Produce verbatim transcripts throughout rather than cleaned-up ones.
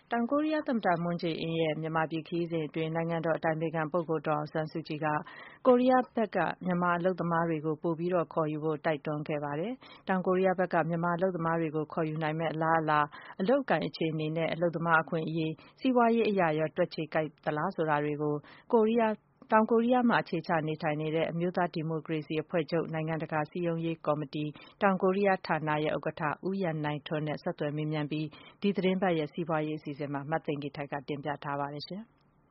တောင်ကိုရီးယားသမ္မတ မွန်းဂျေအင်းရဲ့မြန်မာပြည်ခရီးစဉ်အတွင်းနိုင်ငံတော်အတိုင်ပင်ခံပုဂ္ဂိုလ်ဒေါ်အောင်ဆန်းစုကြည်ကကိုရီးယားဘက်ကမြန်မာအလုပ်သမားတွေကိုပိုပြီးခေါ်ယူဖို့တိုက်တွန်းခဲ့ပါတယ်။တောင်ကိုရီးယားဘက်ကမြန်မာအလုပ်သမားတွေကိုခေါ်ယူနိုင်မယ့်အလားအလာ၊အလုပ်အကိုင်အခြေအနေနဲ့အလုပ်သမားအခွင့်အရေး၊စီးပွားရေးအရရောတွက်ခြေကိုက်သလားဆိုတာတွေကိုကိုရီးယားတောင်ကိုရီးယားမှာအခြေချနေထိုင်နေတဲ့အမျိုးသားဒီမိုကရေစီအဖွဲ့ချုပ်နိုင်ငံတကာစည်းရုံးရေးကော်မတီတောင်ကိုရီးယားဌာနရဲ့ဥက္ကဋ္ဌဦးရန်နိုင်ထွန်းနဲ့ဆက်သွယ်မေးမြန်းပြီးဒီသတင်းပတ်ရဲ့စီးပွားရေးအစီအစဉ်မှာမသိင်္ဂီထိုက်ကတင်ပြထားပါတယ်ရှင်။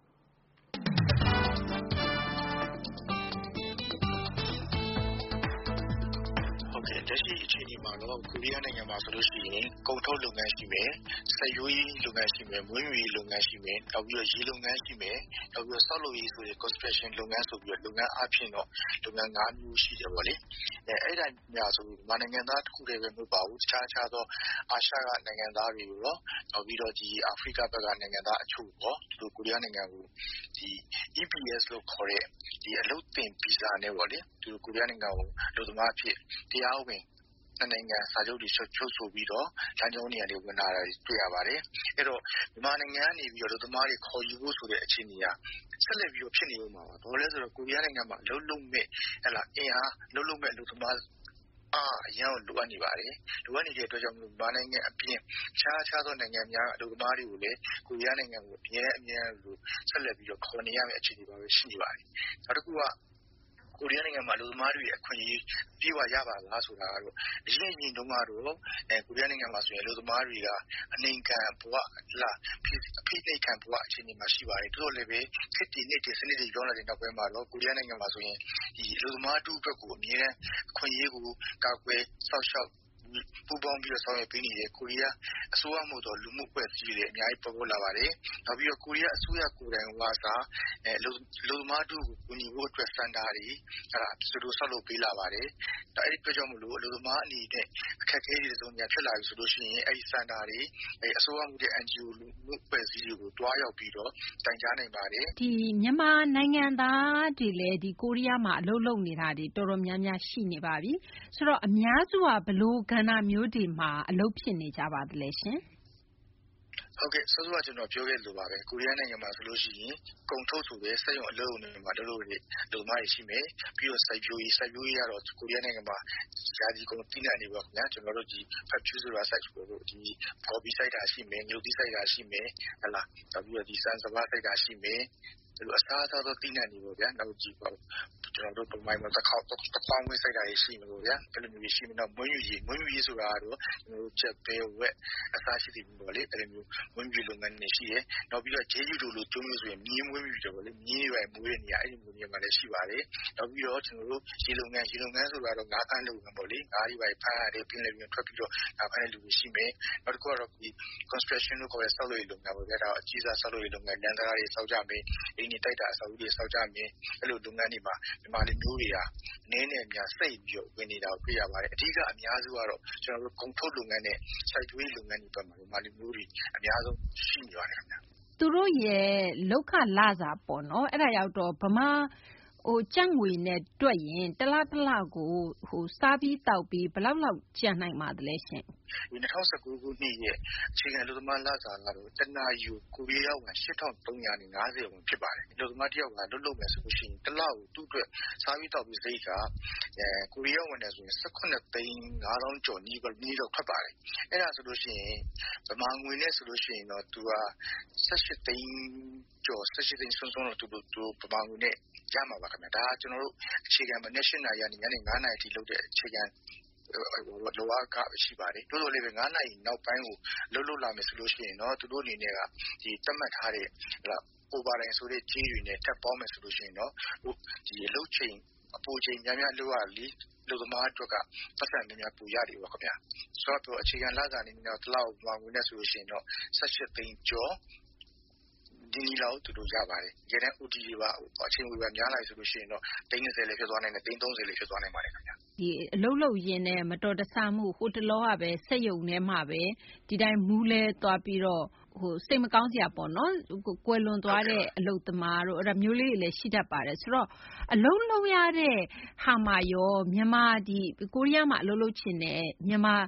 လက်ရှိအခြေအနေမှာတော့ကိုရီးယားနိုင်ငံမှာဆိုလို့ရှိရင်ကုန်ထုတ်လုပ်ငန်းရှိမယ်၊စိုက်ပျိုးရေးလုပ်ငန်းရှိမယ်၊မွေးမြူရေးလုပ်ငန်းရှိမယ်၊နောက်ပြီးတော့ရေလုပ်ငန်းရှိမယ်၊နောက်ပြီးတော့ဆောက်လုပ်ရေးဆိုတဲ့ construction လုပ်ငန်းဆိုပြီးတော့လုပ်ငန်းအဖြစ်တော့လုပ်ငန်း၅မျိုးရှိတယ်ပေါ့လေ။အဲအဲ့ဒါများဆိုမြန်မာနိုင်ငံသားတစ်ခုတည်းပဲမဟုတ်ပါဘူး။တခြားခြားသောအာရှကနိုင်ငံသားတွေရောနောက်ပြီးတော့ဒီအာဖရိကဘက်ကနိုင်ငံသားအချို့ရောဒီလိုကိုရီးယားနိုင်ငံကိုဒီ E P S လို့ခေါ်တဲ့ဒီအလုပ်သင်ဗီဇာနဲ့ပေါ့လေဒီလိုကိုရီးယားနိုင်ငံကိုအလုပ်သမားအဖြစ်တရားဝင်နှစ်နိုင်ငံစာချုပ်တွေချုပ်ဆိုပြီးတော့လမ်းကြောင်းနေရာတွေဝင်လာတာတွေ့ရပါတယ်။အဲ့တော့မြန်မာနိုင်ငံကနေပြီးတော့လူသမားတွေခေါ်ယူဖို့ဆိုတဲ့အခြေအနေကဆက်လက်ပြီးတော့ဖြစ်နေဦးမှာပါ။ဘာလို့လဲဆိုတော့ကိုရီးယားနိုင်ငံမှာအလုပ်လုပ်မဲ့ဟဲ့လားအင်အားအလုပ်လုပ်မဲ့လူသမားအားအရင်လိုအပ်နေပါတယ်။လိုအပ်နေတဲ့အတွက်ကြောင့်မြန်မာနိုင်ငံအပြင်ခြားခြားသောနိုင်ငံများအလုပ်သမားတွေကိုလည်းကိုရီးယားနိုင်ငံကိုအမြဲအမြဲလို့ဆက်လက်ပြီးတော့ခေါ်နေရမယ့်အခြေအနေပါပဲရှိနေပါတယ်။နောက်တစ်ခုကကိုရီးယားနိုင်ငံမှာလူသမားတွေအခွင့်အရေးပြေဝရပါလားဆိုတာကတော့အရင်အရင်တုန်းကတော့အဲကိုရီးယားနိုင်ငံမှာဆိုရင်လူသမားတွေကအနှိမ်ခံဘဝလာဖိဖိနှိမ်ခံဘဝအခြေအနေမှာရှိပါတယ်။တို့လည်းပဲခက်တည်နေတဲ့စနစ်တွေကြောင်းလာတဲ့နောက်ပိုင်းမှာတော့ကိုရီးယားနိုင်ငံမှာဆိုရင်ဒီလူသမားတူအတွက်ကိုအမြဲတမ်းအခွင့်အရေးကိုကာကွယ်စောင့်ရှောက်ပူးပေါင်းပြီးတော့ဆောင်ရွက်ပေးနေတဲ့ကိုရီးယားအစိုးရမှုတော်လူမှုအဖွဲ့အစည်းတွေအများကြီးပေါ်ပေါ်လာပါတယ်။နောက်ပြီးတော့ကိုရီးယားအစိုးရကိုယ်တိုင်ကစားအဲလူလူသမားတူကိုကူညီဖို့အတွက်စံတာတွေအဲဒါသူတို့ဆောက်လုပ်ပေးလာပါတယ်။ဒါအဲ့ဒီအတွက်ကြောင့်မလို့လူသမားအနေနဲ့အခက်အခဲတွေစုံညာဖြစ်လာပြီဆိုလို့ရှိရင်အဲ့ဒီစံတာတွေအဲအစိုးရမှုတဲ့ N G O လူမှုအဖွဲ့အစည်းတွေကိုတွားရောက်ပြီးတော့တိုင်ကြားနိုင်ပါတယ်။ဒီမြန်မာနိုင်ငံသားတွေလည်းဒီကိုရီးယားမှာအလုပ်လုပ်နေတာတွေတော်တော်များများရှိနေပါပြီ။ဆိုတော့အများစုကဘလို့ကဏ္ဍမျိုးတွေမှာအလုပ်ဖြစ်နေကြပါသလဲရှင်။ဟုတ်ကဲ့ဆောစောကကျွန်တော်ပြောခဲ့လို့ပါပဲကိုရီးယားနိုင်ငံမှာဆိုလို့ရှိရင်ကုန်ထုတ်ဆိုတဲ့စက်ရုံအလုပ်တွေမှာလုပ်လို့တွေလူသမားတွေရှိမယ်ပြီးတော့စိုက်ပျိုးရေးစိုက်ပျိုးရေးကတော့ကိုရီးယားနိုင်ငံမှာယာဒီကုန်တိနဲ့နေပါခင်ဗျာကျွန်တော်တို့ဒီဖက်ဖြူဆိုတာစိုက်ဆိုတော့ဒီကော်ပီစိုက်တာရှိမယ်ညိုတိစိုက်တာရှိမယ်ဟလာနောက်ပြီးတော့ဒီစံစဘာစိုက်တာရှိမယ်ဒီလိုအစားအသောက်တိနဲ့နေပေါ့ဗျာနောက်ကြည့်ပါကျွန်တော်တို့ပုံမှန်မှာတစ်ခေါက်တစ်ခေါက်ဝင်စိုက်တာရှိမှာပေါ့ဗျာအဲ့လိုမျိုးရှိမယ်တော့မွေးမြူရေးမွေးမြူရေးဆိုတာကတော့ကျွန်တော်တို့ချက်ပဲဝက်အစားရှိတယ်ပေါ့လေအဲ့လိုမျိုးမွေးမြူလုပ်ငန်းတွေရှိတယ်နောက်ပြီးတော့ဂျေဂျူတို့လိုကျုံးလို့ဆိုရင်မြင်းမွေးမြူတယ်ပေါ့လေမြင်းတွေပဲမွေးတဲ့နေရာအဲ့ဒီမျိုးနေရာမှာလည်းရှိပါတယ်နောက်ပြီးတော့ကျွန်တော်တို့ရေလုပ်ငန်းရေလုပ်ငန်းဆိုတာတော့ငါးဖမ်းလုပ်ငန်းပေါ့လေငါးတွေပဲဖမ်းရတယ်ပြင်းလည်းပြင်းထွက်ပြီးတော့ငါးဖမ်းတဲ့လူတွေရှိမယ်နောက်တစ်ခုကတော့ဒီ construction လို့ခေါ်တဲ့ဆောက်လုပ်ရေးလုပ်ငန်းပေါ့ဗျာဒါအကြီးစားဆောက်လုပ်ရေးလုပ်ငန်းလမ်းတရားတွေဆောက်ကြမယ်အင်းတွေတိုက်တာအဆောက်အဦတွေဆောက်ကြမယ်အဲ့လိုလုပ်ငန်းတွေမှာမြန်မာလူမျိုးတွေကနည်းနည်းများစိတ်ပြီးတော့ဝင်နေတာကိုတွေ့ရပါတယ်အဓိကအများစုကတော့ကျွန်တော်တို့ကုန်ထုတ်လုပ်ငန်းနဲ့စိုက်ပျိုးရေးလုပ်ငန်းတွေဘက်မှာမြန်မာလူမျိုးတွေအများဆုံးရှိနေပါတယ်ခင်ဗျာသူတို့ရဲ့လောက်ခလစာပေါ့နော်အဲ့ဒါရောက်တော့ဗမာဟိုကြက်ငွေနဲ့တွက်ရင်တလားတလားကိုဟိုစားပြီးတောက်ပြီးဘယ်လောက်လောက်ကျန်နိုင်ပါသလဲရှင်ဒီ၂၀၁၉ခုနှစ်ရဲ့အခြေခံလူသမားလစာကတော့တနာယူကိုရီးယားဝင်၈ထောင်သုံးရာငါးဆယ်ဝင်ဖြစ်ပါတယ်လူသမားတယောက်ကလွတ်လို့မယ်ဆိုလို့ရှိရင်တစ်လကိုသူ့အတွက်စားပြီးတောက်ပြီးစိတ်ကအဲကိုရီးယားဝင်တယ်ဆိုရင်၁၈သိန်းငါးထောင်ကျော်နီးနီးတော့ထွက်ပါတယ်အဲ့ဒါဆိုလို့ရှိရင်ဗမာငွေနဲ့ဆိုလို့ရှိရင်တော့သူက၁၈သိန်းကျော်၁၈သိန်းစွန်းစွန်းတော့သူတို့သူဗမာငွေနဲ့ရမှာပါခင်ဗျာဒါကကျွန်တော်တို့အခြေခံမနေ့၈နာရီကနေညနေ၅နာရီထိလုပ်တဲ့အခြေခံလောအားကရှိပါတယ်တိုးတိုးလေးပဲငါးနာရီနောက်ပိုင်းကိုလှုပ်လှုပ်လာမယ်ဆိုလို့ရှိရင်တော့သူတို့အနေနဲ့ကဒီတတ်မှတ်ထားတဲ့ဟလာ overtime ဆိုတဲ့ကြီးတွေနဲ့ထပ်ပေါင်းမယ်ဆိုလို့ရှိရင်တော့ဒီအလုပ်ချိန်အပူချိန်များများလုပ်ရလီလူသမားအတွက်ကပတ်စံများများပူရတယ်ပါခင်ဗျာဆိုတော့အခြေခံလစာအနေနဲ့တစ်လောက်ဝါငွေနဲ့ဆိုလို့ရှိရင်တော့၁၈သိန်းကျော်ဒီနီလောက်သူတို့ရပါတယ်။ကျတဲ့ O T တွေပါအချိန်ဝေးပါများလာဆိုလို့ရှိရင်တော့သိန်း၂၀လည်းဖြစ်သွားနိုင်တယ်သိန်း၃၀လည်းဖြစ်သွားနိုင်ပါတယ်ခင်ဗျာ။ဒီအလုံးလုံးရင်းနဲ့မတော်တဆမှုဟိုတလောကပဲစက်ယုံထဲမှာပဲဒီတိုင်းမူးလဲသွားပြီးတော့ဟိုစိတ်မကောင်းစရာပေါ့နော်ကွယ်လွန်သွားတဲ့အလုပ်သမားတို့အဲ့ဒါမျိုးလေးတွေလည်းရှိတတ်ပါတယ်ဆိုတော့အလုံးလုံးရတဲ့ဟာမှာရောမြန်မာဒီကိုရီးယားမှာအလုပ်လုပ်ချင်တဲ့မြန်မာ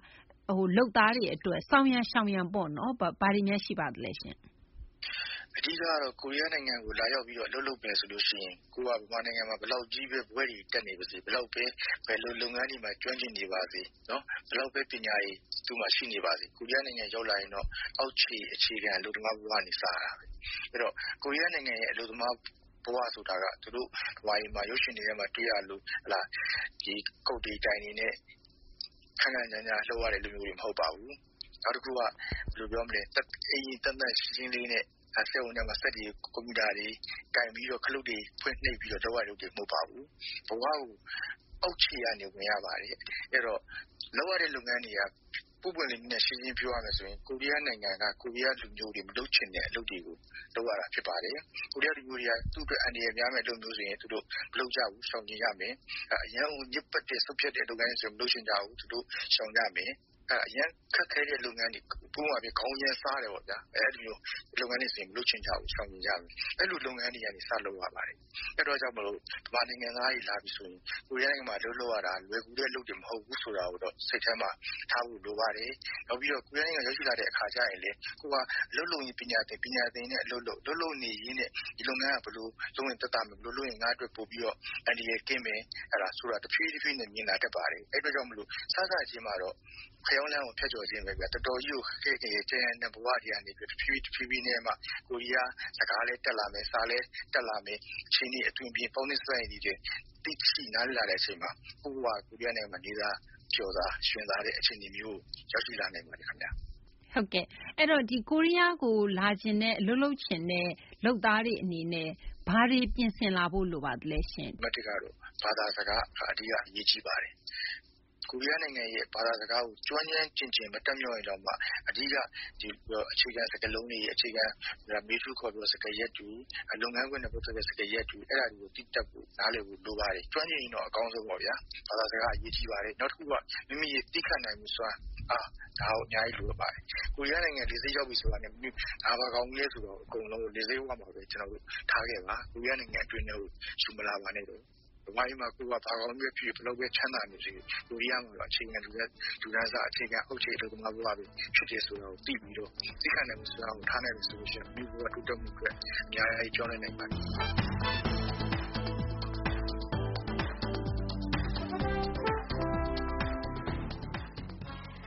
ဟိုလုပ်သားတွေအတွက်စောင်းရန်ရှောင်ရန်ပေါ့နော်ဘာဘာတွေများရှိပါသလဲရှင်အဓိကတော့ကိုရီးယားနိုင်ငံကိုလာရောက်ပြီးတော့လှုပ်လှုပ်မယ်ဆိုလို့ရှိရင်ကိုကဗမာနိုင်ငံမှာဘယ်လောက်ကြီးပဲဘွဲတွေတက်နေပါစေဘယ်လောက်ပဲဘယ်လိုလုပ်ငန်းတွေမှာကျွမ်းကျင်နေပါစေနော်ဘယ်လောက်ပဲပညာရေးသူ့မှာရှိနေပါစေကိုရီးယားနိုင်ငံရောက်လာရင်တော့အောက်ခြေအခြေခံအလုပ်သမားဘဝကနေစတာပဲအဲ့တော့ကိုရီးယားနိုင်ငံရဲ့အလုပ်သမားဘဝဆိုတာကသူတို့ဘဝကြီးမှာရုပ်ရှင်တွေထဲမှာတွေ့ရလို့ဟလာဒီကုတ်တွေတိုင်နေနဲ့ခန်းခန်းညာညာလှုပ်ရတဲ့လူမျိုးတွေမဟုတ်ပါဘူးနောက်တစ်ခုကဘယ်လိုပြောမလဲတက်အရင်တက်တက်ရှင်းရှင်းလေးနဲ့ဆဲဝန်ထဲမှာစက်တွေကွန်ပျူတာတွေကင်ပြီးတော့ခလုတ်တွေဖွင့်နှိပ်ပြီးတော့လောက်ရလို့တွေမဟုတ်ပါဘူးဘဝကိုအောက်ခြေကနေဝင်ရပါတယ်အဲ့တော့လောက်ရတဲ့လုပ်ငန်းတွေကပုံပွင့်လေးနဲ့ရှင်းရှင်းပြောရမယ်ဆိုရင်ကိုရီးယားနိုင်ငံကကိုရီးယားလူမျိုးတွေမလုပ်ချင်တဲ့အလုပ်တွေကိုလုပ်ရတာဖြစ်ပါတယ်ကိုရီးယားလူမျိုးတွေကသူ့အတွက်အန္တရာယ်များမဲ့လုပ်မျိုးဆိုရင်သူတို့မလုပ်ကြဘူးရှောင်ကျင်ရမယ်အရန်ကိုညစ်ပတ်တဲ့ဆုပ်ဖြတ်တဲ့လုပ်ငန်းတွေဆိုမလုပ်ချင်ကြဘူးသူတို့ရှောင်ကြမယ်အဲအရင်ခက်ခဲတဲ့လုပ်ငန်းတွေပုံမှန်ပြခေါင်းရမ်းစားတယ်ပေါ့ဗျာအဲဒီလိုလုပ်ငန်းတွေဆိုရင်မလုပ်ချင်ကြဘူးရှောင်ကျင်ကြမယ်အဲ့လိုလုပ်ငန်းတွေကနေစလုပ်ရပါတယ်အဲ့တော့ကြောင့်မလို့ဗမာနိုင်ငံသားတွေလာပြီဆိုရင်ကိုရီးယားနိုင်ငံမှာလုပ်လို့ရတာလွယ်ကူတဲ့လုပ်တွေမဟုတ်ဘူးဆိုတာကိုတော့စိတ်ထဲမှာထားဖို့လိုပါတယ်နောက်ပြီးတော့ကိုရီးယားနိုင်ငံရောက်ရှိလာတဲ့အခါကျရင်လေကိုကအလုပ်လုပ်ရင်ပညာသင်ပညာသင်နဲ့အလုပ်လုပ်လုပ်လို့နေရင်းနဲ့ဒီလုပ်ငန်းကဘယ်လိုလုပ်ရင်တက်တာမလဲဘယ်လိုလုပ်ရင်ငါ့အတွက်ပို့ပြီးတော့အန်ဒီရဲ့ကင်းမယ်အဲ့ဒါဆိုတာတစ်ဖြည်းဖြည်းနဲ့မြင်လာတတ်ပါတယ်အဲ့တော့ကြောင့်မလို့စစချင်းမှာတော့ခရောင်းလမ်းကိုဖျက်ကျော်ခြင်းပဲဗျာတော်တော်ကြီးကိုခဲခဲကျန်တဲ့ဘဝတွေကနေပြီးတစ်ဖြည်းဖြည်းဖြည်းနဲ့မှကိုရီးယားစကားလေးတက်လာမယ်စားလေးတက်လာမယ်အချင်းကြီးအတွင်ပြင်းပေါင်းနေဆိုင်နေတယ်တိချိနားလာတဲ့အချိန်မှာကိုကကိုရီးယားနိုင်ငံမှာနေတာကျော်သာရှင်သာတဲ့အချိန်မျိုးရောက်ရှိလာနိုင်ပါတယ်ခင်ဗျာဟုတ်ကဲ့အဲ့တော့ဒီကိုရီးယားကိုလာခြင်းနဲ့လှုပ်လှုပ်ခြင်းနဲ့လုပ်သားတွေအနေနဲ့ဘာတွေပြင်ဆင်လာဖို့လိုပါသလဲရှင်မတ်တကတော့ဘာသာစကားအဓိကအရေးကြီးပါတယ်ကိုရီးယားနိုင်ငံရဲ့ဘာသာစကားကိုကျွမ်းကျင်ကျင်ကျင်မတက်မြော့ရင်တော့မှအဓိကဒီအခြေခံစကားလုံးတွေအခြေခံမေးထုခေါ်ပြီးစကားရက်တူလုပ်ငန်းခွင်နဲ့ပတ်သက်တဲ့စကားရက်တူအဲ့ဒါတွေကိုတိတက်ဖို့နားလည်ဖို့လိုပါတယ်ကျွမ်းကျင်ရင်တော့အကောင်းဆုံးပါဗျာဘာသာစကားအရေးကြီးပါတယ်နောက်တစ်ခုကမိမိရဲ့တိခတ်နိုင်မှုစွမ်းအာဒါကိုအများကြီးလိုပါတယ်ကိုရီးယားနိုင်ငံလေဆိပ်ရောက်ပြီဆိုတာနဲ့ဒါဘာကောင်းလဲဆိုတော့အကုန်လုံးလေဆိပ်ရောက်မှာပဲကျွန်တော်တို့ထားခဲ့ပါကိုရီးယားနိုင်ငံအတွင်းထဲကိုရှုမလာပါနဲ့တော့ဘာမှမကိုကဘာကောင်းပဲဖြစ်ဘလို့ပဲချမ်းသာနေစေကိုရီးယားမှာအခြေခံလူလက်လူသားစားအခြေခံအုပ်ချုပ်ရေးလုပ်ငန်းဘဝပဲဖြစ်တယ်ဆိုတော့သိပြီးတော့သိခံနိုင်မှုစွမ်းကိုထားနိုင်လို့ဆိုလို့ရှိရင်မြို့ကတိုးတက်မှုအတွက်အများကြီးကြောင်းနိုင်နိုင်ပါတယ်